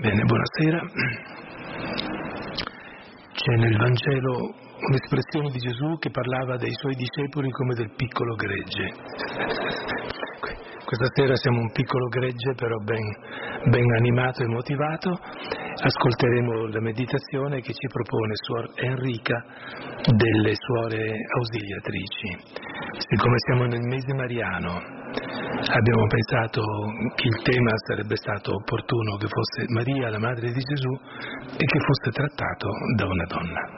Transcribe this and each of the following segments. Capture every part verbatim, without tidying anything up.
Bene, buonasera. C'è nel Vangelo un'espressione di Gesù che parlava dei suoi discepoli come del piccolo gregge. Questa sera siamo un piccolo gregge, però ben, ben animato e motivato. Ascolteremo la meditazione che ci propone Suor Enrica delle Suore Ausiliatrici. Siccome siamo nel mese mariano, abbiamo pensato che il tema sarebbe stato opportuno che fosse Maria, la Madre di Gesù, e che fosse trattato da una donna.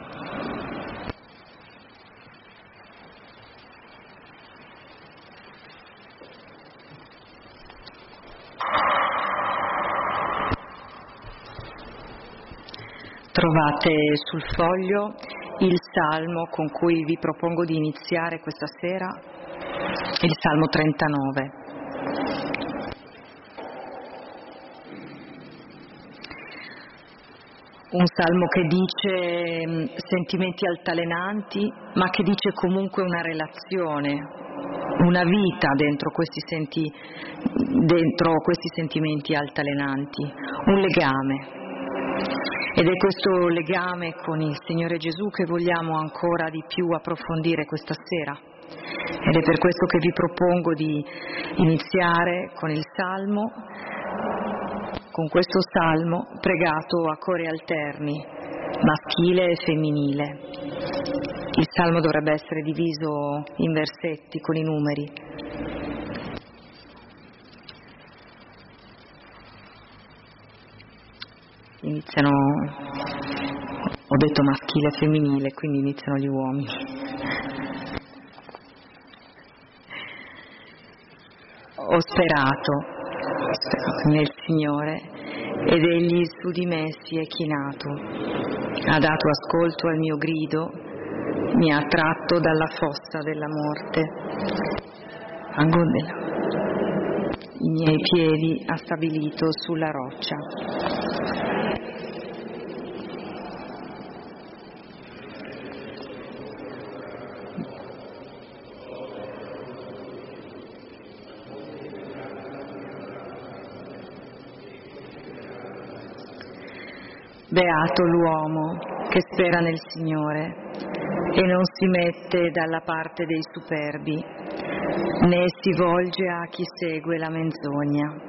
Trovate sul foglio il salmo con cui vi propongo di iniziare questa sera, il Salmo trentanove. Un salmo che dice sentimenti altalenanti, ma che dice comunque una relazione, una vita dentro questi, senti, dentro questi sentimenti altalenanti, un legame. Ed è questo legame con il Signore Gesù che vogliamo ancora di più approfondire questa sera. Ed è per questo che vi propongo di iniziare con il Salmo, con questo Salmo pregato a cori alterni, maschile e femminile. Il Salmo dovrebbe essere diviso in versetti con i numeri. Iniziano, ho detto maschile e femminile, quindi iniziano gli uomini. Ho sperato nel Signore ed Egli su di me si è chinato. Ha dato ascolto al mio grido, mi ha tratto dalla fossa della morte. Angondela. I miei piedi ha stabilito sulla roccia. Beato l'uomo che spera nel Signore e non si mette dalla parte dei superbi, né si volge a chi segue la menzogna.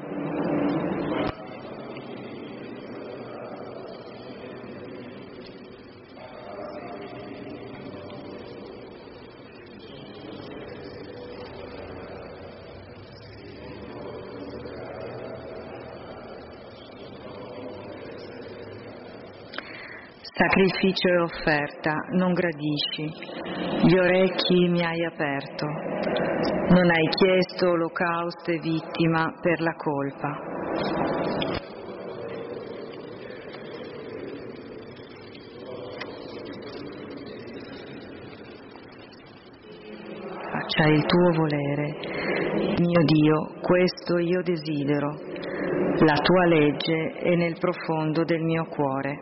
Sacrificio e offerta non gradisci, gli orecchi mi hai aperto, non hai chiesto olocausto e vittima per la colpa. Faccia il tuo volere, mio Dio, questo io desidero, la tua legge è nel profondo del mio cuore.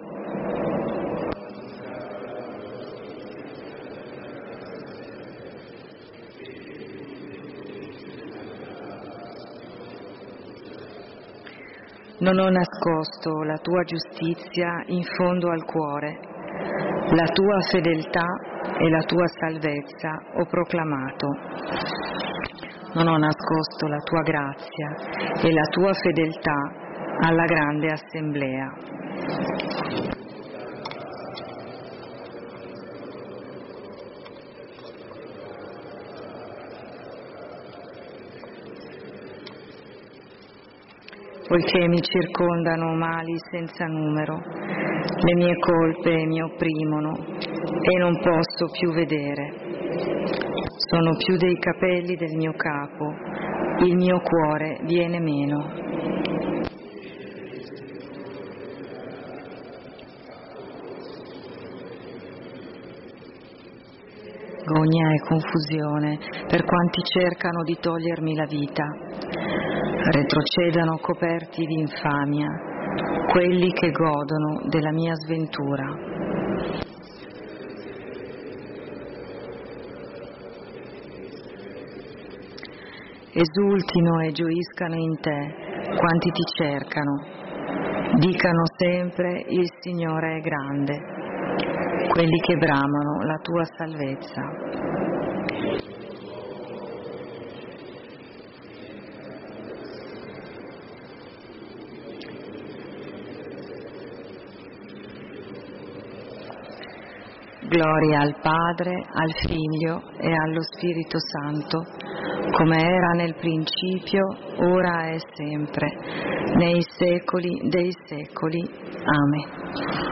Non ho nascosto la tua giustizia in fondo al cuore, la tua fedeltà e la tua salvezza ho proclamato. Non ho nascosto la tua grazia e la tua fedeltà alla grande assemblea. Poiché mi circondano mali senza numero, le mie colpe mi opprimono e non posso più vedere. Sono più dei capelli del mio capo, il mio cuore viene meno. Gogna e confusione per quanti cercano di togliermi la vita. Retrocedano coperti di infamia quelli che godono della mia sventura. Esultino e gioiscano in te quanti ti cercano. dicano sempre: il Signore è grande, quelli che bramano la tua salvezza. Gloria al Padre, al Figlio e allo Spirito Santo, come era nel principio, ora e sempre, nei secoli dei secoli. Amen.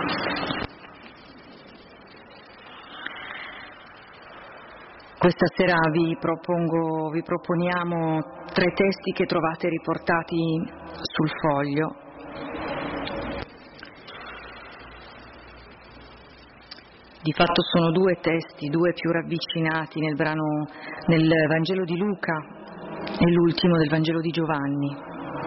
Questa sera vi propongo, vi proponiamo tre testi che trovate riportati sul foglio. Di fatto sono due testi, due più ravvicinati nel brano, nel Vangelo di Luca e l'ultimo del Vangelo di Giovanni.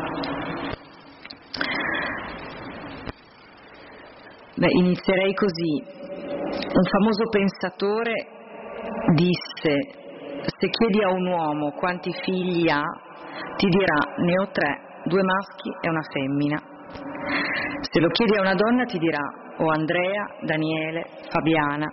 Beh, inizierei così. Un famoso pensatore disse: se chiedi a un uomo quanti figli ha, ti dirà: ne ho tre, due maschi e una femmina. Se lo chiedi a una donna ti dirà: o Andrea, Daniele, Fabiana.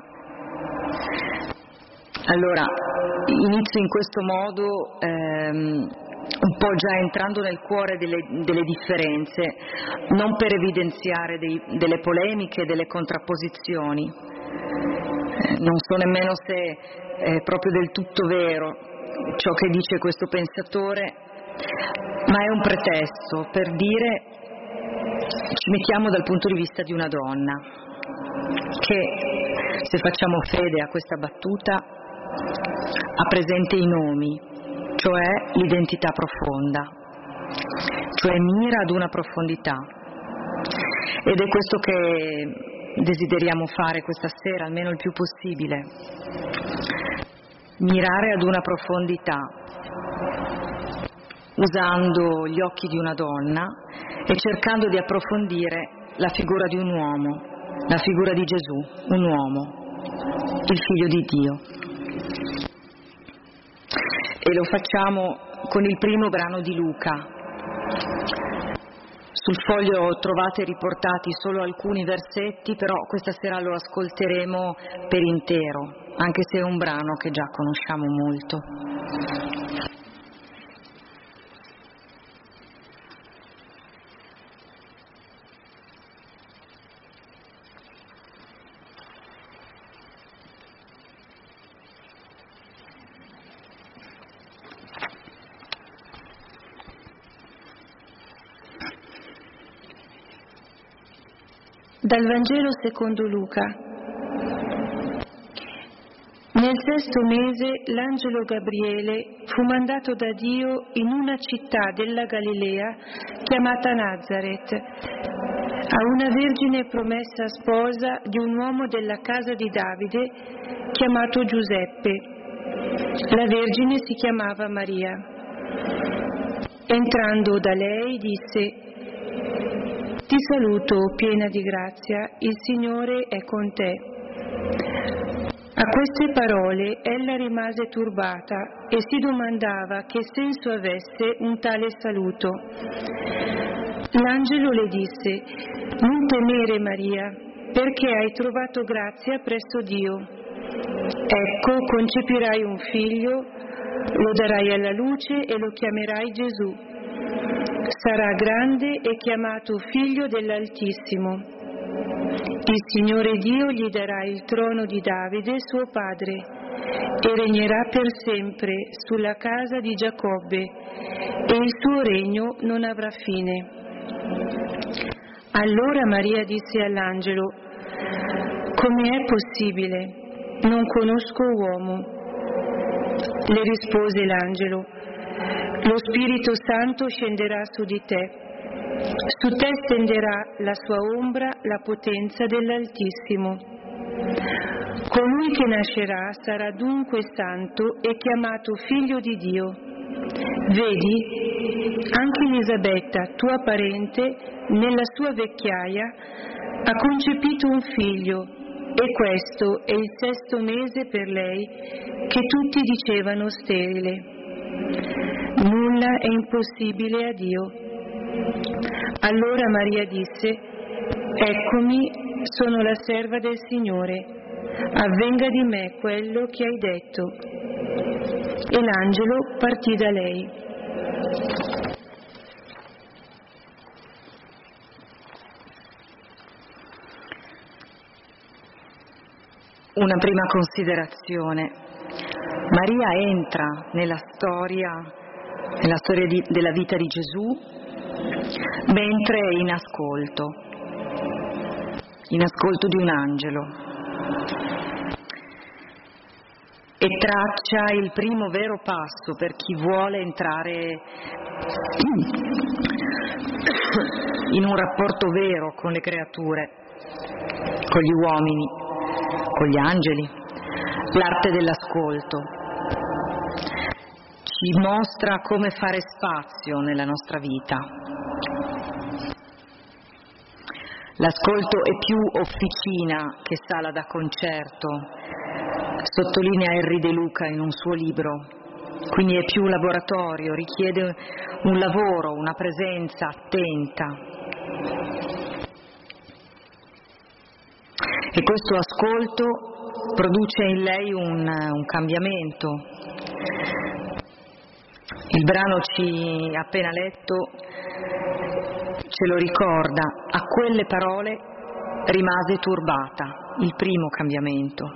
Allora, inizio in questo modo, ehm, un po' già entrando nel cuore delle, delle differenze, non per evidenziare dei, delle polemiche, delle contrapposizioni. Eh, non so nemmeno se è proprio del tutto vero ciò che dice questo pensatore, ma è un pretesto per dire: ci mettiamo dal punto di vista di una donna che, se facciamo fede a questa battuta, ha presente i nomi, cioè l'identità profonda, cioè mira ad una profondità. Ed è questo che desideriamo fare questa sera, almeno il più possibile: mirare ad una profondità, usando gli occhi di una donna e cercando di approfondire la figura di un uomo, la figura di Gesù, un uomo, il Figlio di Dio. E lo facciamo con il primo brano di Luca. Sul foglio trovate riportati solo alcuni versetti, però questa sera lo ascolteremo per intero, anche se è un brano che già conosciamo molto. Dal Vangelo secondo Luca. Nel sesto mese l'angelo Gabriele fu mandato da Dio in una città della Galilea chiamata Nazaret, a una vergine promessa sposa di un uomo della casa di Davide chiamato Giuseppe. La vergine si chiamava Maria. Entrando da lei disse: ti saluto, piena di grazia, il Signore è con te. A queste parole ella rimase turbata e si domandava che senso avesse un tale saluto. L'angelo le disse: non temere, Maria, perché hai trovato grazia presso Dio. Ecco, concepirai un figlio, lo darai alla luce e lo chiamerai Gesù. Sarà grande e chiamato Figlio dell'Altissimo. Il Signore Dio gli darà il trono di Davide, suo padre, e regnerà per sempre sulla casa di Giacobbe, e il suo regno non avrà fine. Allora Maria disse all'angelo: come è possibile? Non conosco uomo. Le rispose l'angelo: lo Spirito Santo scenderà su di te. Su te stenderà la sua ombra la potenza dell'Altissimo. Colui che nascerà sarà dunque santo e chiamato Figlio di Dio. Vedi, anche Elisabetta, tua parente, nella sua vecchiaia, ha concepito un figlio, e questo è il sesto mese per lei, che tutti dicevano sterile. Nulla è impossibile a Dio. Allora Maria disse: eccomi, sono la serva del Signore, avvenga di me quello che hai detto. E l'angelo partì da lei. Una prima considerazione. Maria entra nella storia, nella storia di, della vita di Gesù, mentre è in ascolto, in ascolto di un angelo, e traccia il primo vero passo per chi vuole entrare in un rapporto vero con le creature, con gli uomini, con gli angeli, l'arte dell'ascolto. Ci mostra come fare spazio nella nostra vita. L'ascolto è più officina che sala da concerto, sottolinea Henri De Luca in un suo libro, quindi è più laboratorio, richiede un lavoro, una presenza attenta. E questo ascolto produce in lei un, un cambiamento. Il brano ci appena letto ce lo ricorda, a quelle parole rimase turbata, il primo cambiamento.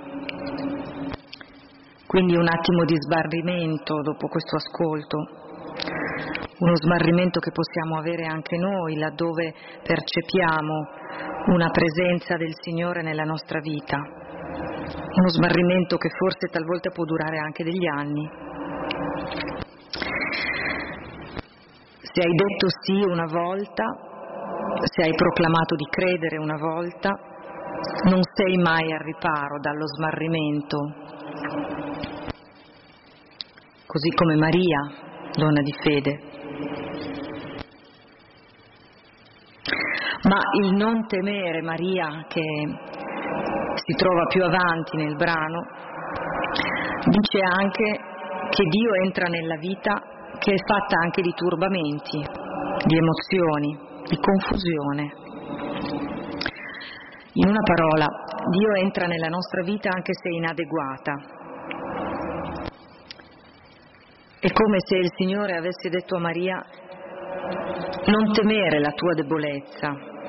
Quindi un attimo di smarrimento dopo questo ascolto, uno smarrimento che possiamo avere anche noi laddove percepiamo una presenza del Signore nella nostra vita, uno smarrimento che forse talvolta può durare anche degli anni. Se hai detto sì una volta, se hai proclamato di credere una volta, non sei mai al riparo dallo smarrimento, così come Maria, donna di fede. Ma il non temere Maria, che si trova più avanti nel brano, dice anche che Dio entra nella vita che è fatta anche di turbamenti, di emozioni, di confusione. In una parola, Dio entra nella nostra vita anche se inadeguata. È come se il Signore avesse detto a Maria: non temere la tua debolezza,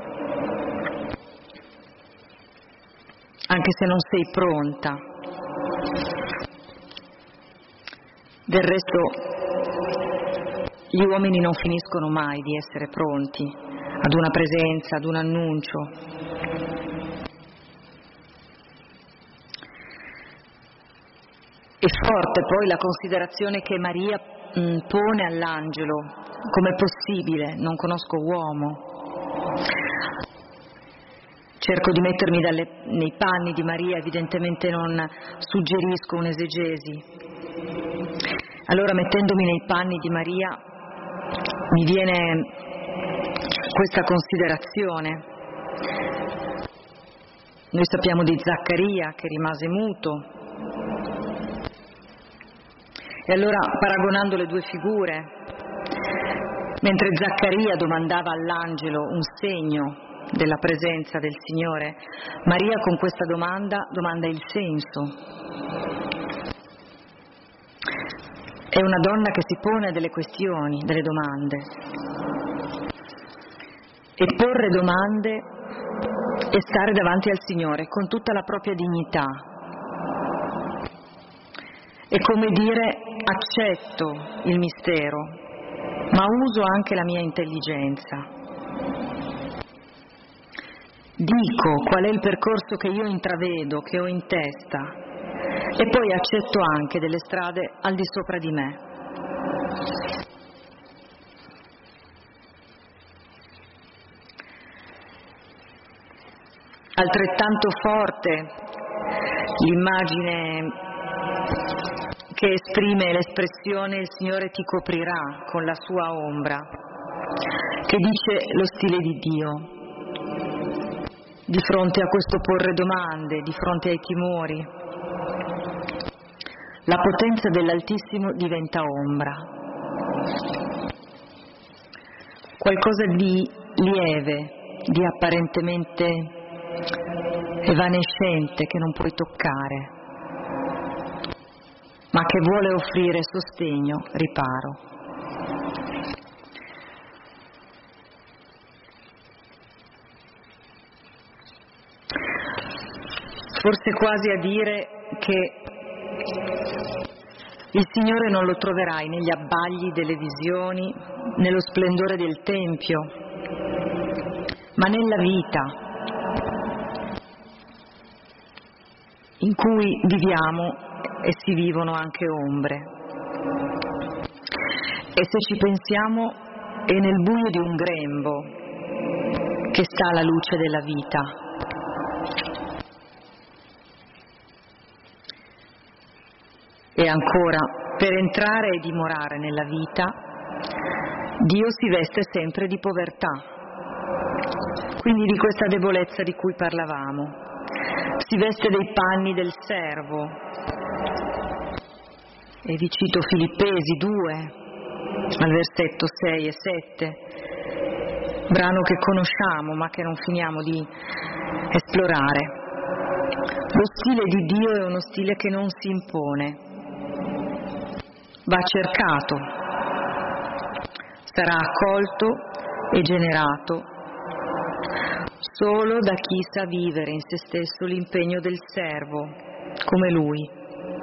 anche se non sei pronta. Del resto, gli uomini non finiscono mai di essere pronti ad una presenza, ad un annuncio. È forte poi la considerazione che Maria mh, pone all'angelo: com'è possibile? Non conosco uomo. Cerco di mettermi dalle, nei panni di Maria, evidentemente non suggerisco un'esegesi. Allora, mettendomi nei panni di Maria, mi viene questa considerazione. Noi sappiamo di Zaccaria che rimase muto, e allora, paragonando le due figure, mentre Zaccaria domandava all'angelo un segno della presenza del Signore, Maria con questa domanda domanda il senso. È una donna che si pone delle questioni, delle domande. E porre domande e stare davanti al Signore con tutta la propria dignità. È come dire: accetto il mistero, ma uso anche la mia intelligenza. Dico qual è il percorso che io intravedo, che ho in testa, e poi accetto anche delle strade al di sopra di me. Altrettanto forte l'immagine che esprime l'espressione «il Signore ti coprirà con la sua ombra», che dice lo stile di Dio. Di fronte a questo porre domande, di fronte ai timori, la potenza dell'Altissimo diventa ombra. Qualcosa di lieve, di apparentemente evanescente che non puoi toccare, ma che vuole offrire sostegno, riparo. Forse quasi a dire che il Signore non lo troverai negli abbagli delle visioni, nello splendore del Tempio, ma nella vita in cui viviamo e si vivono anche ombre. E se ci pensiamo, è nel buio di un grembo che sta la luce della vita. E ancora, per entrare e dimorare nella vita, Dio si veste sempre di povertà, quindi di questa debolezza di cui parlavamo. Si veste dei panni del servo, e vi cito Filippesi due, al versetto sei e sette, brano che conosciamo ma che non finiamo di esplorare. Lo stile di Dio è uno stile che non si impone, va cercato, sarà accolto e generato solo da chi sa vivere in se stesso l'impegno del servo, come lui.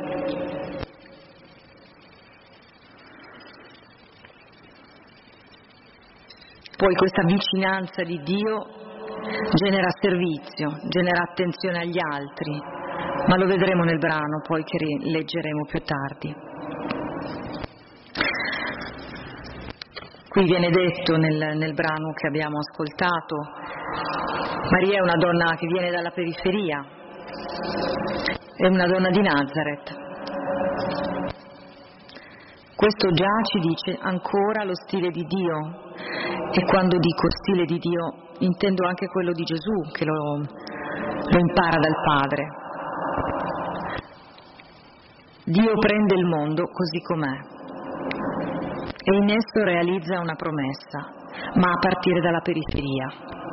Poi questa vicinanza di Dio genera servizio, genera attenzione agli altri, ma lo vedremo nel brano poi che leggeremo più tardi. Qui viene detto nel, nel brano che abbiamo ascoltato, Maria è una donna che viene dalla periferia, è una donna di Nazareth. Questo già ci dice ancora lo stile di Dio, e quando dico stile di Dio intendo anche quello di Gesù, che lo, lo impara dal Padre. Dio prende il mondo così com'è e in esso realizza una promessa, ma a partire dalla periferia.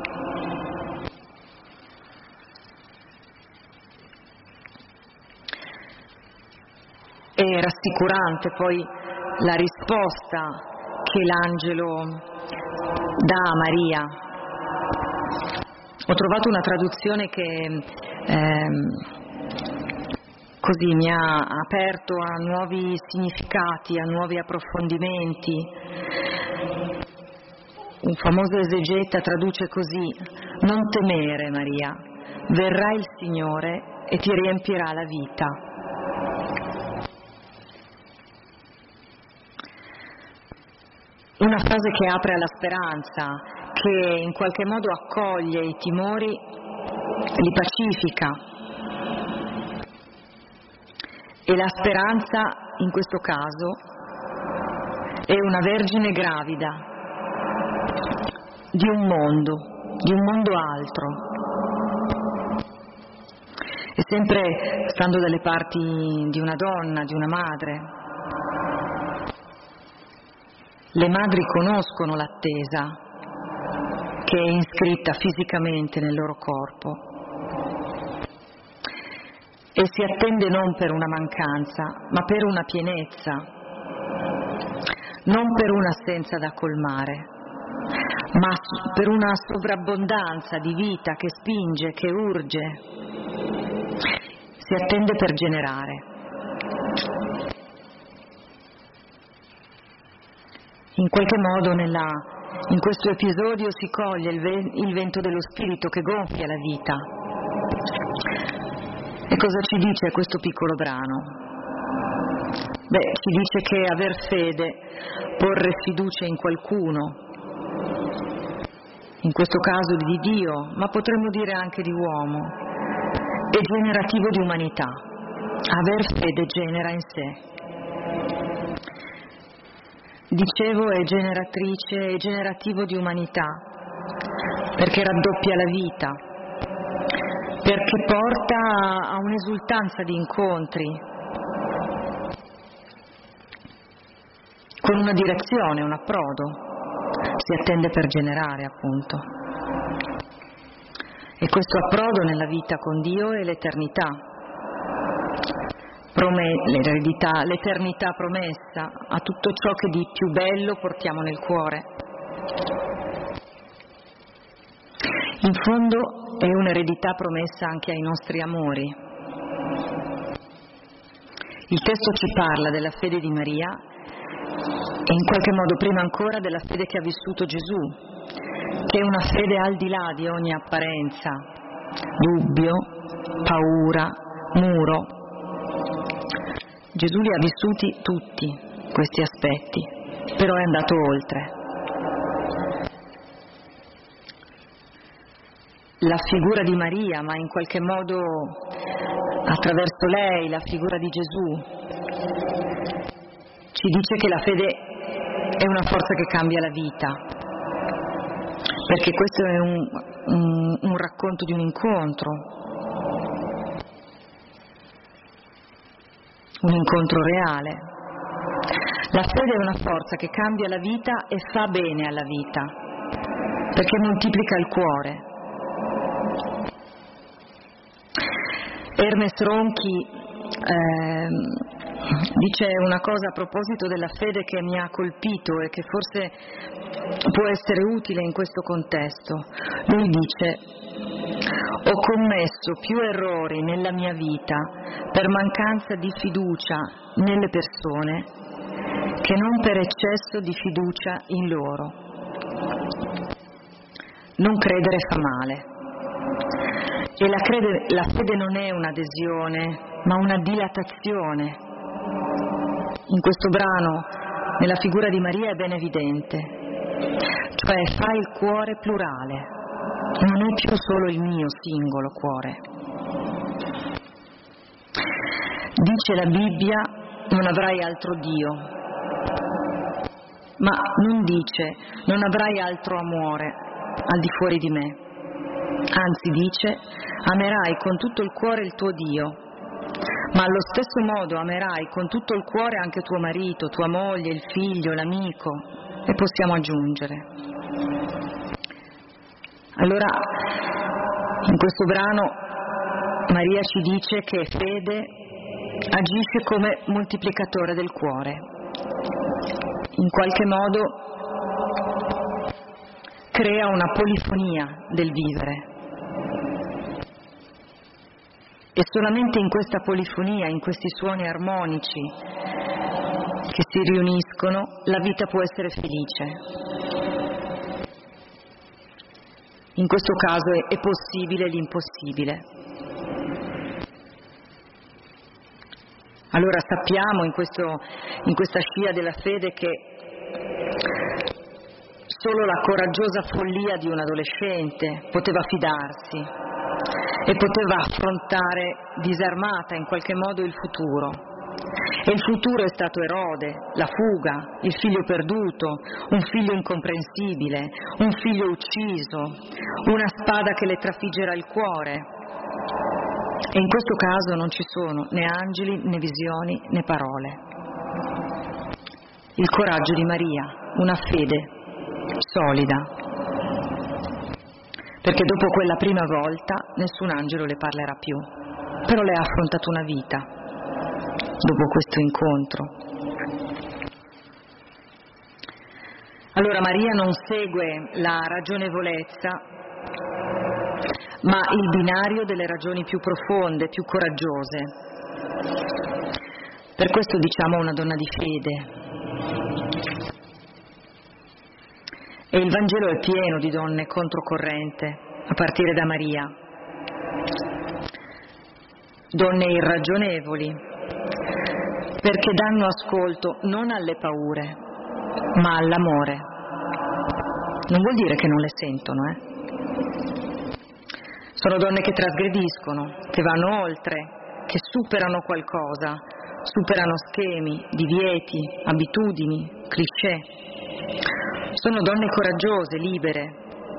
È rassicurante poi la risposta che l'angelo dà a Maria. Ho trovato una traduzione che ehm, così mi ha aperto a nuovi significati, a nuovi approfondimenti. Un famoso esegeta traduce così: non temere, Maria, verrà il Signore e ti riempirà la vita. Una frase che apre alla speranza, che in qualche modo accoglie i timori, li pacifica. E la speranza, in questo caso, è una vergine gravida di un mondo, di un mondo altro. E sempre stando dalle parti di una donna, di una madre. Le madri conoscono l'attesa che è iscritta fisicamente nel loro corpo e si attende non per una mancanza, ma per una pienezza, non per un'assenza da colmare, ma per una sovrabbondanza di vita che spinge, che urge. Si attende per generare. In qualche modo nella, in questo episodio si coglie il, ve, il vento dello Spirito che gonfia la vita. E cosa ci dice questo piccolo brano? Beh, ci dice che aver fede, porre fiducia in qualcuno, in questo caso di Dio, ma potremmo dire anche di uomo, è generativo di umanità. Aver fede genera in sé. Dicevo, è generatrice, è generativo di umanità, perché raddoppia la vita, perché porta a un'esultanza di incontri, con una direzione, un approdo. si attende per generare, appunto. E questo approdo nella vita con Dio è l'eternità, Prome- l'eredità, l'eternità promessa a tutto ciò che di più bello portiamo nel cuore. In fondo è un'eredità promessa anche ai nostri amori. Il testo ci parla della fede di Maria e in qualche modo prima ancora della fede che ha vissuto Gesù, che è una fede al di là di ogni apparenza, dubbio, paura, muro. Gesù li ha vissuti tutti questi aspetti, però è andato oltre. La figura di Maria, ma in qualche modo attraverso lei la figura di Gesù, ci dice che la fede è una forza che cambia la vita, perché questo è un, un, un racconto di un incontro, un incontro reale. La fede è una forza che cambia la vita e fa bene alla vita, perché moltiplica il cuore. Ernest Ronchi eh, dice una cosa a proposito della fede che mi ha colpito e che forse può essere utile in questo contesto. Lui dice: ho commesso più errori nella mia vita per mancanza di fiducia nelle persone che non per eccesso di fiducia in loro. Non credere fa male. E la, crede, la fede non è un'adesione, ma una dilatazione. In questo brano, nella figura di Maria è ben evidente, cioè fa il cuore plurale, non è più solo il mio singolo cuore. Dice la Bibbia: non avrai altro Dio, ma non dice non avrai altro amore al di fuori di me. Anzi dice: amerai con tutto il cuore il tuo Dio, ma allo stesso modo amerai con tutto il cuore anche tuo marito, tua moglie, il figlio, l'amico, e possiamo aggiungere. Allora, in questo brano Maria ci dice che fede agisce come moltiplicatore del cuore. In qualche modo crea una polifonia del vivere. E solamente in questa polifonia, in questi suoni armonici che si riuniscono, la vita può essere felice. In questo caso è, è possibile l'impossibile. Allora sappiamo in, questo, in questa scia della fede che solo la coraggiosa follia di un adolescente poteva fidarsi e poteva affrontare disarmata in qualche modo il futuro. E il futuro è stato Erode, la fuga, il figlio perduto, un figlio incomprensibile, un figlio ucciso, una spada che le trafiggerà il cuore. E in questo caso non ci sono né angeli, né visioni, né parole. Il coraggio di Maria, una fede solida, perché dopo quella prima volta nessun angelo le parlerà più, però lei ha affrontato una vita dopo questo incontro. Allora Maria non segue la ragionevolezza, ma il binario delle ragioni più profonde, più coraggiose. Per questo diciamo una donna di fede. E il Vangelo è pieno di donne controcorrente, a partire da Maria. Donne irragionevoli, perché danno ascolto non alle paure, ma all'amore. Non vuol dire che non le sentono, eh? Sono donne che trasgrediscono, che vanno oltre, che superano qualcosa, superano schemi, divieti, abitudini, cliché. Sono donne coraggiose, libere.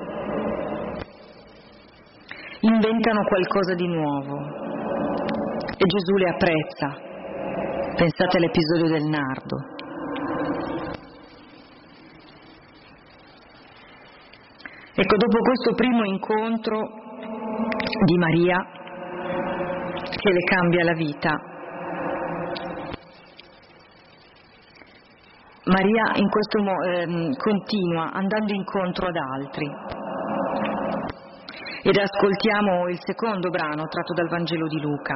Inventano qualcosa di nuovo. E Gesù le apprezza. Pensate all'episodio del nardo. Ecco, dopo questo primo incontro di Maria, che le cambia la vita, Maria in questo modo eh, continua andando incontro ad altri. Ed ascoltiamo il secondo brano tratto dal Vangelo di Luca.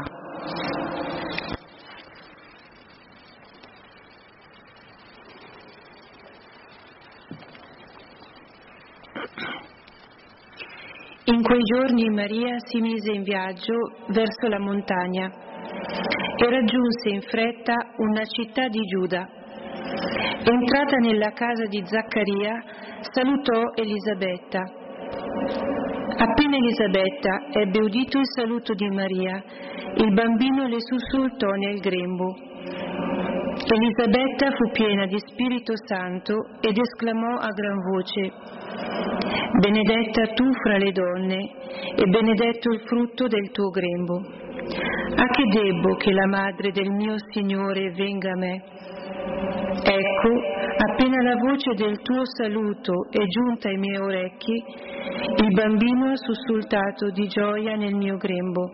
In quei giorni Maria si mise in viaggio verso la montagna e raggiunse in fretta una città di Giuda. Entrata nella casa di Zaccaria, salutò Elisabetta. Appena Elisabetta ebbe udito il saluto di Maria, il bambino le sussultò nel grembo. Elisabetta fu piena di Spirito Santo ed esclamò a gran voce: «Benedetta tu fra le donne e benedetto il frutto del tuo grembo. A che debbo che la madre del mio Signore venga a me? Ecco, appena la voce del tuo saluto è giunta ai miei orecchi, il bambino ha sussultato di gioia nel mio grembo.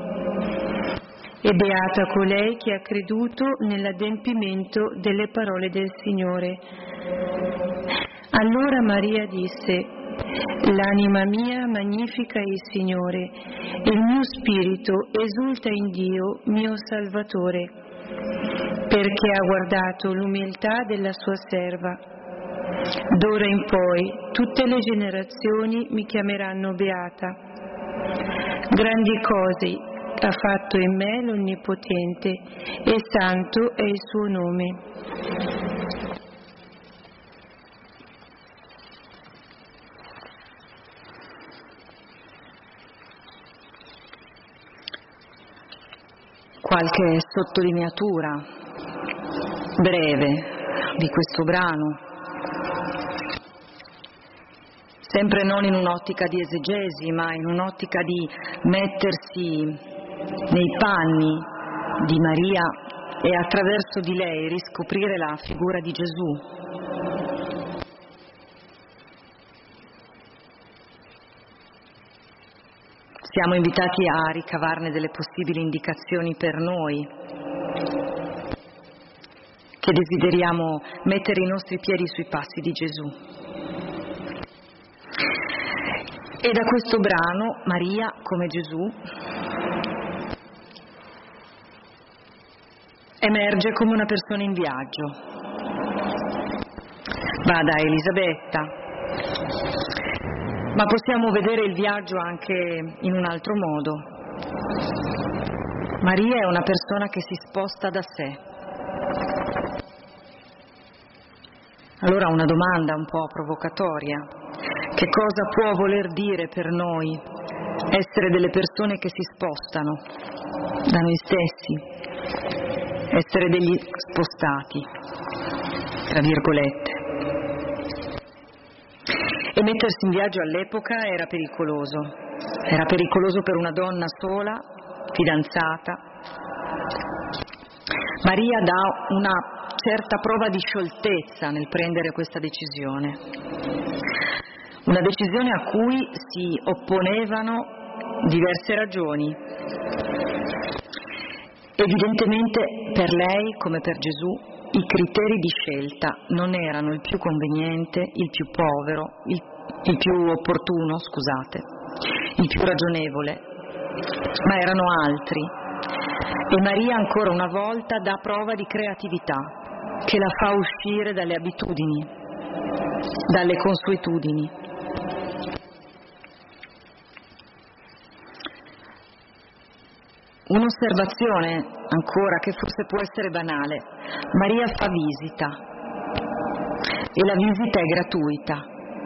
E beata colei che ha creduto nell'adempimento delle parole del Signore». Allora Maria disse: «L'anima mia magnifica il Signore, e il mio spirito esulta in Dio, mio Salvatore, perché ha guardato l'umiltà della sua serva. D'ora in poi tutte le generazioni mi chiameranno beata. Grandi cose ha fatto in me l'Onnipotente, e santo è il suo nome». Qualche sottolineatura breve di questo brano, sempre non in un'ottica di esegesi, ma in un'ottica di mettersi nei panni di Maria e attraverso di lei riscoprire la figura di Gesù. Siamo invitati a ricavarne delle possibili indicazioni per noi, che desideriamo mettere i nostri piedi sui passi di Gesù. E da questo brano Maria, come Gesù, emerge come una persona in viaggio. Va da Elisabetta, ma possiamo vedere il viaggio anche in un altro modo. Maria è una persona che si sposta da sé. Allora una domanda un po' provocatoria: che cosa può voler dire per noi essere delle persone che si spostano da noi stessi, essere degli spostati, tra virgolette? E mettersi in viaggio all'epoca era pericoloso, era pericoloso per una donna sola, fidanzata. Maria dà una certa prova di scioltezza nel prendere questa decisione, una decisione a cui si opponevano diverse ragioni. Evidentemente per lei, come per Gesù, i criteri di scelta non erano il più conveniente, il più povero, il, il più opportuno, scusate, il più ragionevole, ma erano altri. E Maria ancora una volta dà prova di creatività, che la fa uscire dalle abitudini, dalle consuetudini. Un'osservazione ancora che forse può essere banale: Maria fa visita e la visita è gratuita,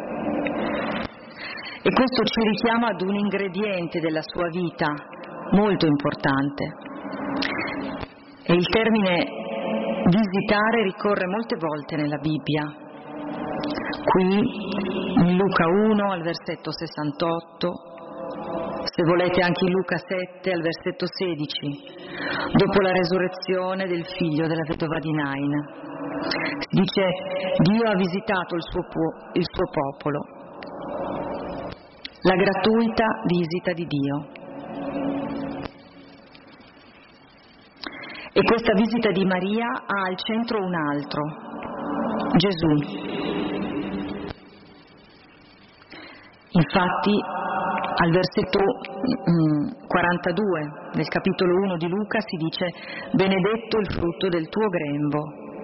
e questo ci richiama ad un ingrediente della sua vita molto importante. E il termine visitare ricorre molte volte nella Bibbia. Qui in Luca uno al versetto sessantotto, se volete anche in Luca sette al versetto sedici, dopo la resurrezione del figlio della vedova di Nain. Si dice: Dio ha visitato il suo, il suo popolo. la gratuita visita di Dio. E questa visita di Maria ha al centro un altro, Gesù. Infatti al versetto quarantadue del capitolo uno di Luca si dice: benedetto il frutto del tuo grembo.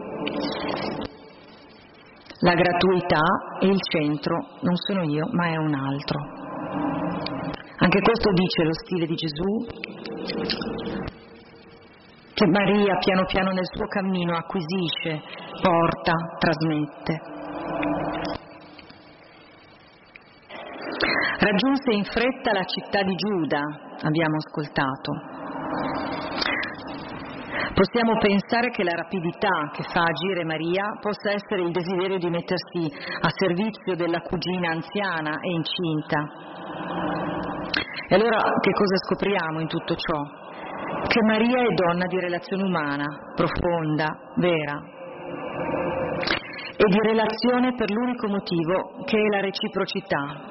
La gratuità e il centro non sono io, ma è un altro. Anche questo dice lo stile di Gesù, che Maria piano piano nel suo cammino acquisisce, porta, trasmette. Raggiunse in fretta la città di Giuda, abbiamo ascoltato. Possiamo pensare che la rapidità che fa agire Maria possa essere il desiderio di mettersi a servizio della cugina anziana e incinta. E allora che cosa scopriamo in tutto ciò? Che Maria è donna di relazione umana, profonda, vera, e di relazione per l'unico motivo che è la reciprocità.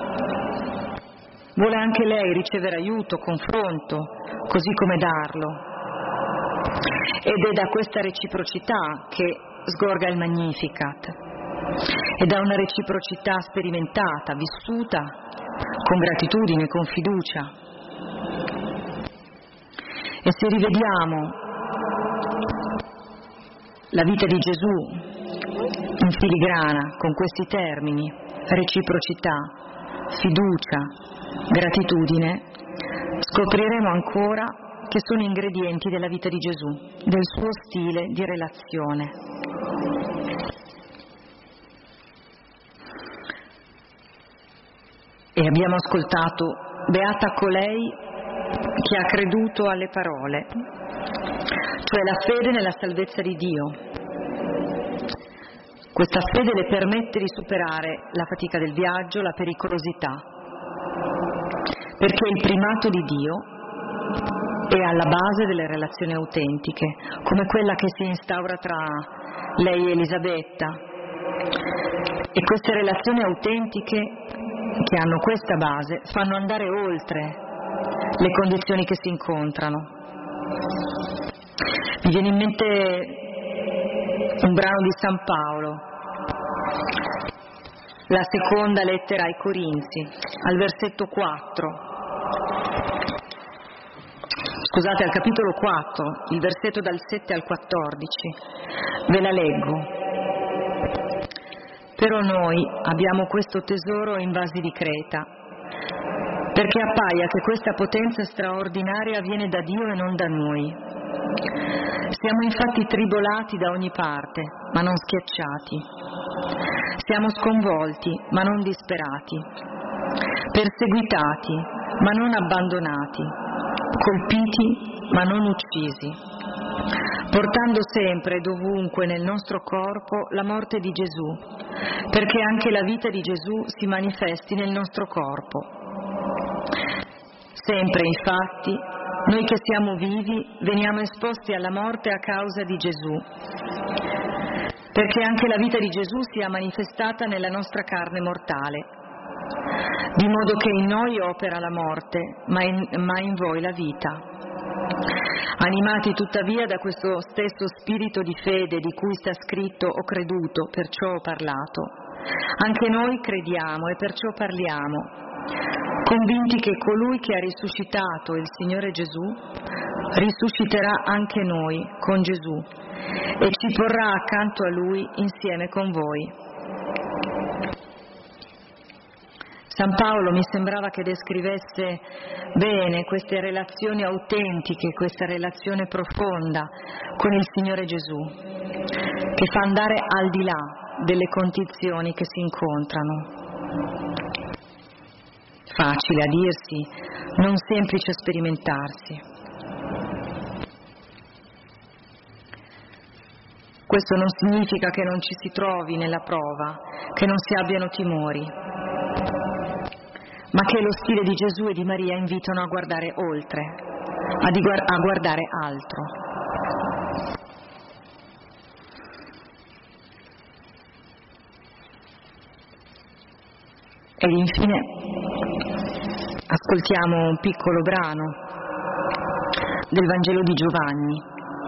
Vuole anche lei ricevere aiuto, confronto, così come darlo. Ed è da questa reciprocità che sgorga il Magnificat. È da una reciprocità sperimentata, vissuta, con gratitudine, con fiducia. E se rivediamo la vita di Gesù in filigrana, con questi termini, reciprocità, fiducia, gratitudine, scopriremo ancora che sono ingredienti della vita di Gesù, del suo stile di relazione. E abbiamo ascoltato: beata colei che ha creduto alle parole, cioè la fede nella salvezza di Dio. Questa fede le permette di superare la fatica del viaggio, la pericolosità, perché il primato di Dio è alla base delle relazioni autentiche, come quella che si instaura tra lei e Elisabetta. E queste relazioni autentiche, che hanno questa base, fanno andare oltre le condizioni che si incontrano. Mi viene in mente un brano di San Paolo, la seconda lettera ai Corinzi, al versetto quattro. Scusate, al capitolo quattro, il versetto dal sette al quattordici. Ve la leggo. Però noi abbiamo questo tesoro in vasi di creta, perché appaia che questa potenza straordinaria viene da Dio e non da noi. Siamo infatti tribolati da ogni parte, ma non schiacciati. Siamo sconvolti, ma non disperati. Perseguitati, ma non abbandonati. Colpiti, ma non uccisi. Portando sempre e dovunque nel nostro corpo la morte di Gesù, perché anche la vita di Gesù si manifesti nel nostro corpo. Sempre, infatti, noi che siamo vivi veniamo esposti alla morte a causa di Gesù, perché anche la vita di Gesù sia manifestata nella nostra carne mortale, di modo che in noi opera la morte, ma in, ma in voi la vita. Animati tuttavia da questo stesso spirito di fede di cui sta scritto: ho creduto, perciò ho parlato. Anche noi crediamo e perciò parliamo, convinti che colui che ha risuscitato il Signore Gesù risusciterà anche noi con Gesù e ci porrà accanto a Lui insieme con voi. San Paolo mi sembrava che descrivesse bene queste relazioni autentiche, questa relazione profonda con il Signore Gesù, che fa andare al di là delle condizioni che si incontrano. Facile a dirsi, non semplice a sperimentarsi. Questo non significa che non ci si trovi nella prova, che non si abbiano timori, ma che lo stile di Gesù e di Maria invitano a guardare oltre, a, di guard- a guardare altro. Ed infine Ascoltiamo un piccolo brano del Vangelo di Giovanni.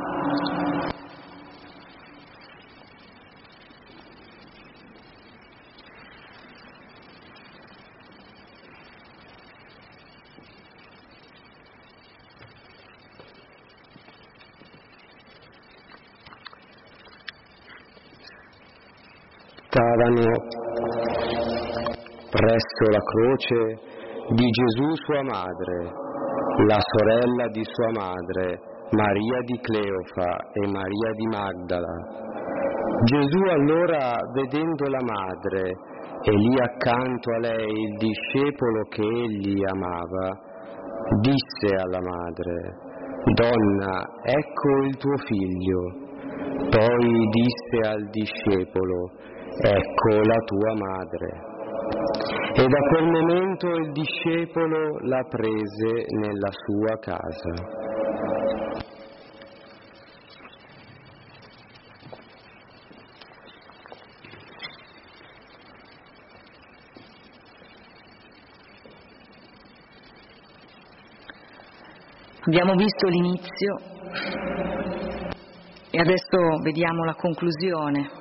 Stavano presso la croce di Gesù sua madre, la sorella di sua madre, Maria di Cleofa e Maria di Magdala. Gesù allora, vedendo la madre e lì accanto a lei il discepolo che egli amava, disse alla madre: «Donna, ecco il tuo figlio». Poi disse al discepolo: «Ecco la tua madre». E da quel momento il discepolo la prese nella sua casa. Abbiamo visto l'inizio e adesso vediamo la conclusione.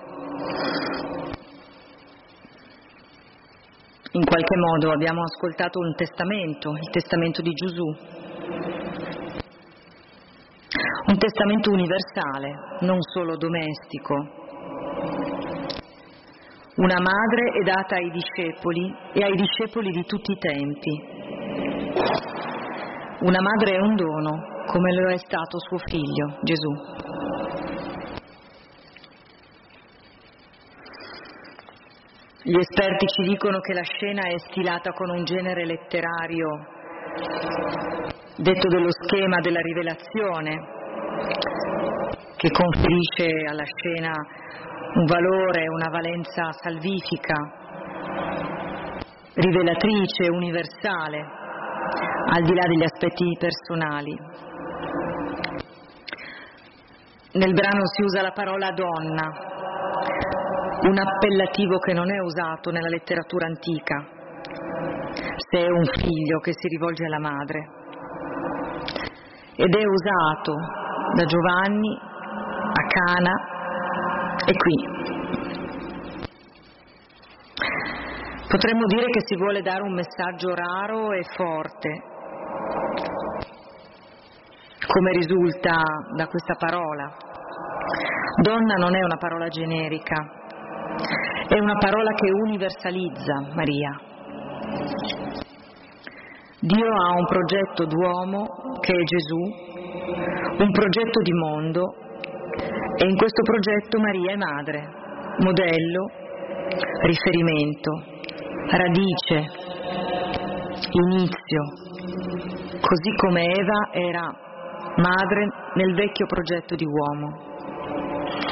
In qualche modo abbiamo ascoltato un testamento, il testamento di Gesù, un testamento universale, non solo domestico. Una madre è data ai discepoli e ai discepoli di tutti i tempi. Una madre è un dono, come lo è stato suo figlio, Gesù. Gli esperti ci dicono che la scena è stilata con un genere letterario detto dello schema della rivelazione, che conferisce alla scena un valore, una valenza salvifica, rivelatrice, universale, al di là degli aspetti personali. Nel brano si usa la parola donna, un appellativo che non è usato nella letteratura antica, se è un figlio che si rivolge alla madre, ed è usato da Giovanni a Cana e qui. Potremmo dire che si vuole dare un messaggio raro e forte, come risulta da questa parola. Donna non è una parola generica, è una parola che universalizza Maria. Dio ha un progetto d'uomo che è Gesù, un progetto di mondo, e in questo progetto Maria è madre, modello, riferimento, radice, inizio, così come Eva era madre nel vecchio progetto di uomo.